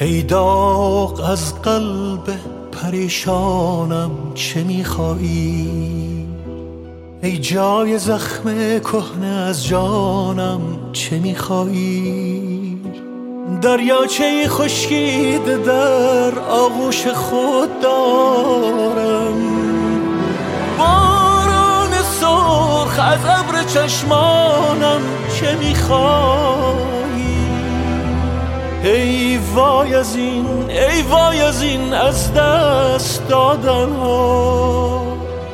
ای داغ از قلب پریشانم چه میخوایی؟ ای جای زخم کهنه از جانم چه میخوایی؟ دریاچه خشکیده در آغوش خود دارم، باران سرخ از ابر چشمانم چه میخوایی؟ ای وای از این، ای وای از این از دست دادن ها،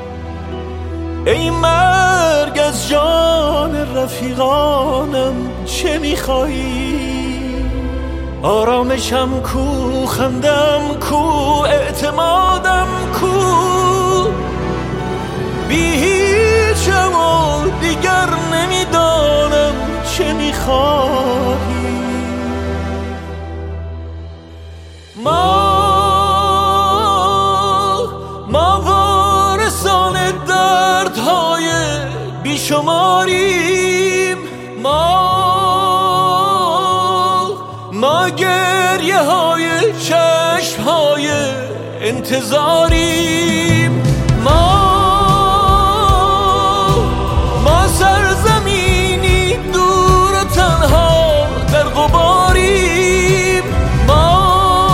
ای مرگ از جان رفیقانم چه میخوایی؟ آرامشم کو، خندم کو، اعتمادم کو، بی هیچم و دیگر نمیدانم چه میخوایی؟ ما وارثان دردهای بیشماریم، ما گریه های چشم های انتظاریم، ما سرزمینی دور و تنها در غباریم، ما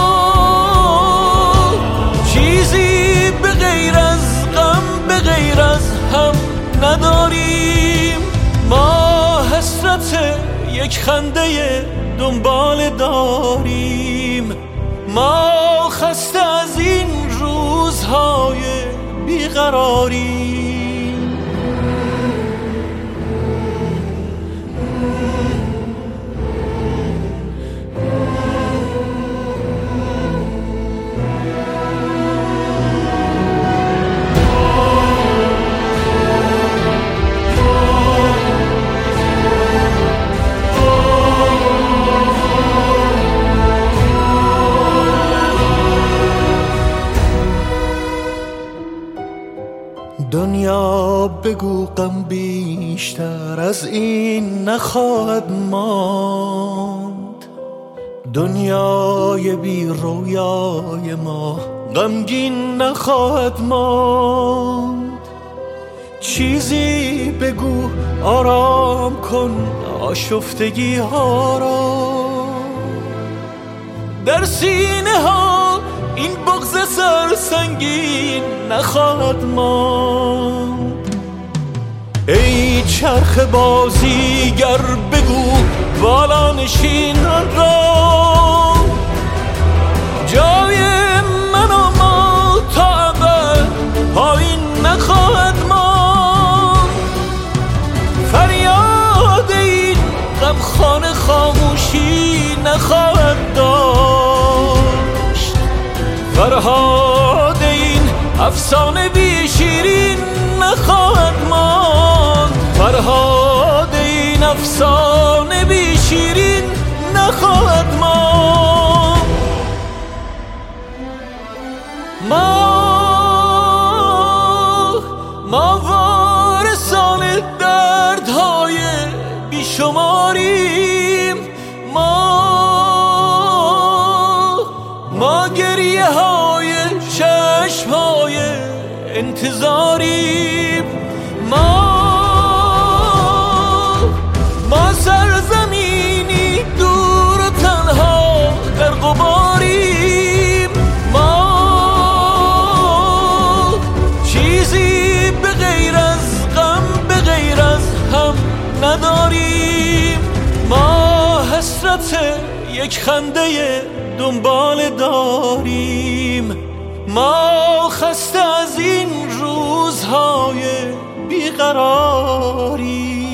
چیزی به غیر از غم، به غیر از هم نداریم، ما حسرت یک خنده دنبال داریم، ما خسته از این روزهای بیقراریم. دنیا بگو غم بیشتر از این نخواهد ماند، دنیای بی رویای ما غمگین نخواهد ماند، چیزی بگو آرام کن آشفتگی ها را، در سینه ها این بغض سرسنگین نخواهد ماند. ای چرخ بازیگر بگو بالانشینان را، جای من و ما تا ابد پایین نخواهد ماند، فریاد این غمخانه خاموشی نخواهد داشت، فرهاد این افسانه بی شیرین نخواهد ماند، فرهاد این افسانه بی شیرین نخواهد ماند. ما وارثان دردهای بیشماریم، ما گریه های چشم های انتظاریم، ما سرزمینی دور و تنها در غباریم، ما چیزی به غیر از غم، به غیر از هم نداریم، ما حسرت یک خنده دنبال داریم، ما خسته از این روزهای بیقراریم.